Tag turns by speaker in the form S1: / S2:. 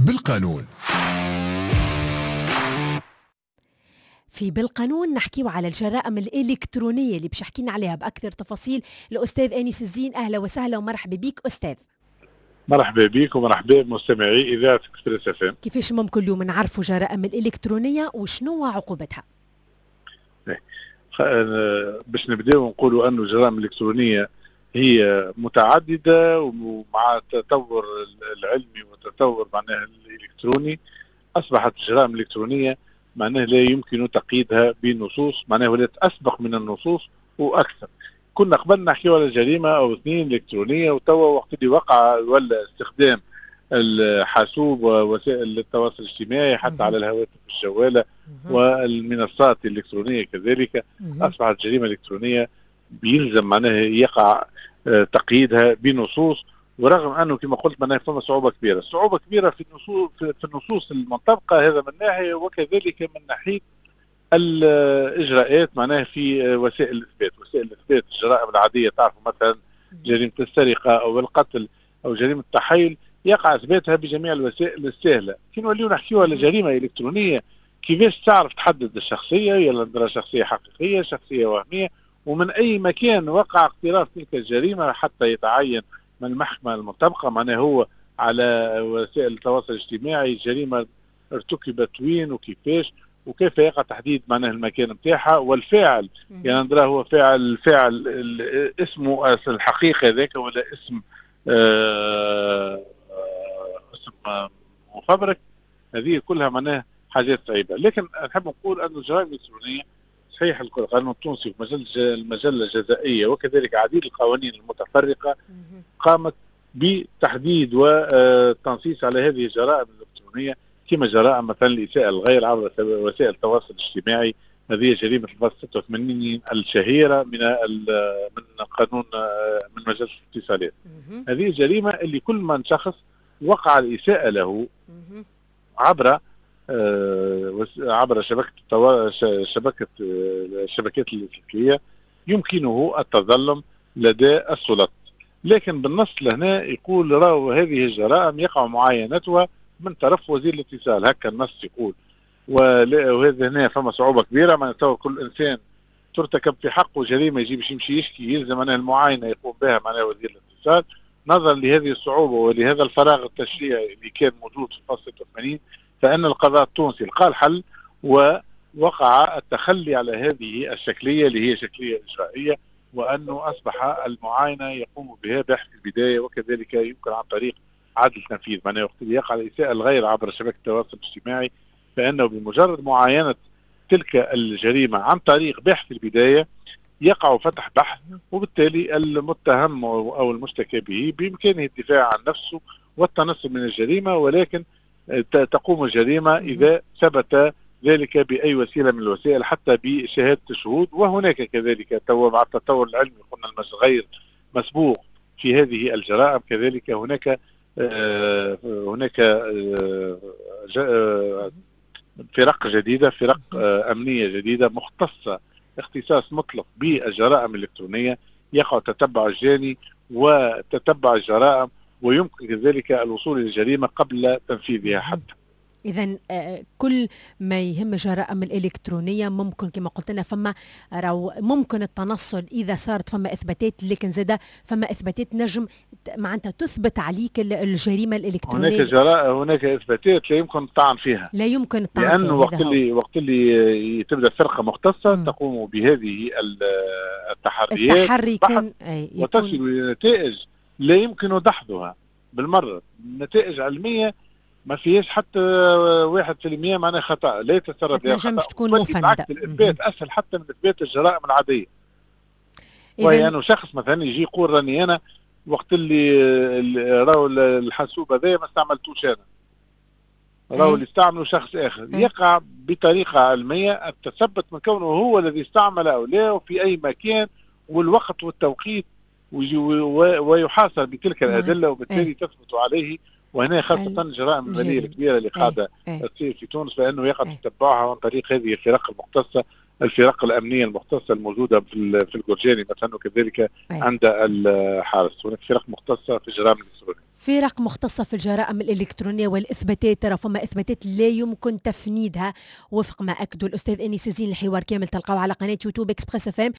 S1: بالقانون.
S2: في بالقانون نحكيو على الجرائم الإلكترونية اللي باش يحكينا عليها بأكثر تفاصيل الأستاذ آنيس الزين. أهلا وسهلا ومرحبا بك أستاذ.
S3: مرحبا بك ومرحبا بمستمعي إذاعة إكسبريس اف ام.
S2: كيفاش ممكن اليوم نعرفوا جرائم الإلكترونية وشنو عقوبتها؟
S3: باش نبداو نقولوا أنه الجرائم الإلكترونية هي متعددة، ومع التطور العلمي والتطور معناها الإلكتروني أصبحت الجرائم الإلكترونية معناها لا يمكن تقييدها بنصوص، معناها ولات أسبق من النصوص وأكثر. كنا قبل نحكيو على جريمة أو اثنين إلكترونية، وتوا وقت اللي وقع ولا استخدام الحاسوب ووسائل التواصل الاجتماعي حتى على الهواتف الجوالة والمنصات الإلكترونية كذلك أصبحت جريمة إلكترونية بيلزم معناها يقع تقييدها بنصوص. ورغم أنه كما قلت معناها فما صعوبة كبيرة في النصوص المنطبقة، هذا من ناحية، وكذلك من ناحية الإجراءات معناها في وسائل الإثبات. وسائل الإثبات الجرائم العادية تعرفوا مثلا جريمة السرقة أو القتل أو جريمة التحيل يقع إثباتها بجميع الوسائل السهلة. كي نوليو نحكيو على جريمة إلكترونية كيفاش تعرف تحدد الشخصية، يلا نديرها شخصية حقيقية شخصية وهمية، ومن أي مكان وقع اقتراف تلك الجريمة حتى يتعين من المحكمة المنطبقة معناه هو على وسائل التواصل الاجتماعي الجريمة ارتكبت وين وكيفاش وكيف يقع تحديد معناه المكان نتاعها والفاعل. يعني نراه هو فاعل اسمه الحقيقي هذاك ولا اسم اسم مفبرك. هذه كلها معناه حاجات صعيبة. لكن نحب نقول أن الجرائم الإلكترونية صحيح القانون التونسي والمجلة الجزائية وكذلك عديد القوانين المتفرقة قامت بتحديد والتنصيص على هذه الجرائم الإلكترونية، كما جرائم مثلا الإساءة للغير عبر وسائل التواصل الاجتماعي. هذه جريمة الفصل 86 الشهيرة من قانون من مجلة الاتصالات. هذه الجريمة اللي كل من شخص وقع الإساءة له عبر الشبكات الإلكترونية يمكنه التظلم لدى السلطات. لكن بالنص لهنا يقول راهو هذه الجرائم يقع معاينتها من طرف وزير الاتصال، هكا النص يقول. وهذا هنا فما صعوبة كبيرة، معناتها كل إنسان ترتكب في حقه جريمة يجي باش يمشي يشكي يلزم أن المعاينة يقوم بها معناها وزير الاتصال. نظرا لهذه الصعوبة ولهذا الفراغ التشريعي اللي كان موجود في الفصل 86 فإن القضاء التونسي لقى الحل ووقع التخلي على هذه الشكلية اللي هي شكلية إجرائية، وأنه أصبح المعاينة يقوم بها بحث البداية وكذلك يمكن عن طريق عدل تنفيذ. معناه وقت اللي يقع الإساءة الغير عبر شبكة التواصل الاجتماعي فإنه بمجرد معاينة تلك الجريمة عن طريق بحث البداية يقع فتح بحث، وبالتالي المتهم أو المشتكى به بإمكانه الدفاع عن نفسه والتنصل من الجريمة، ولكن تقوم الجريمة إذا ثبت ذلك بأي وسيلة من الوسائل حتى بشهادة الشهود. وهناك كذلك مع التطور العلمي قلنا غير مسبوق في هذه الجرائم، كذلك هناك فرق جديدة، فرق أمنية جديدة مختصة اختصاص مطلق بالجرائم الإلكترونية، يقع تتبع الجاني وتتبع الجرائم ويمكن كذلك الوصول إلى الجريمة قبل تنفيذها حتى.
S2: إذن كل ما يهم الجرائم الإلكترونية ممكن كما قلت لنا ممكن التنصل إذا صارت فما إثباتات، لكن زاد فما إثباتات نجم معناتها تثبت عليك الجريمة الإلكترونية.
S3: هناك إثباتات لا يمكن الطعن فيها،
S2: لأنه
S3: لأنه وقت اللي تبدأ فرقة مختصة تقوم بهذه التحريات
S2: التحري يكون
S3: وتصل إلى نتائج لا يمكن دحضها بالمرة، نتائج علمية ما فيهاش حتى 1% معناها خطأ لا يتسرب لها خطأ،
S2: تكون مفندة.
S3: الإثبات أسهل حتى من إثبات الجرائم العادية. وهي أنه شخص مثلا يجي يقول راني أنا وقت اللي راهو الحاسوب هذا ما استعملتوش أنا، راهو اللي استعمله شخص آخر، يقع بطريقة علمية تثبت من كونه هو الذي استعمل أو لا وفي أي مكان والوقت والتوقيت، ويحاصر بتلك الأدلة وبالتالي تثبت عليه. وهنا خاصة الجرائم المالية الكبيرة اللي قاعدة تصير في تونس فإنه يقع تتبعها عن طريق هذه الفرق المختصة، الفرق الأمنية المختصة الموجودة في الجرجاني مثلا وكذلك عند الحارس. هناك فرق مختصة في الجرائم الإلكترونية.
S2: فرق مختصة في الجرائم الإلكترونية والإثباتات، ترى فما إثباتات لا يمكن تفنيدها وفق ما أكدوا الأستاذ أنيس الزين. الحوار كامل تلقاو على قناة يوتيوب إكسبريس FM.